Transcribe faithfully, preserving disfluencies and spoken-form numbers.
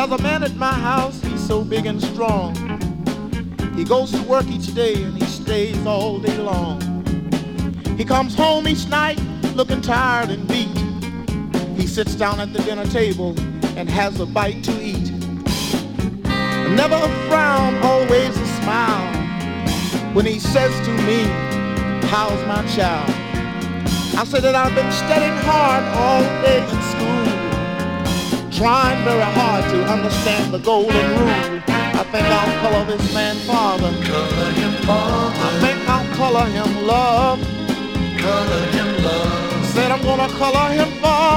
There's a man at my house, he's so big and strong. He goes to work each day and he stays all day long. He comes home each night looking tired and beat. He sits down at the dinner table and has a bite to eat. Never a frown, always a smile when he says to me, how's my child? I said that I've been studying hard all day in school, trying very hard to understand the golden rule. I think I'll color this man father. Color him father. I think I'll color him love. Color him love. Said I'm gonna color him father.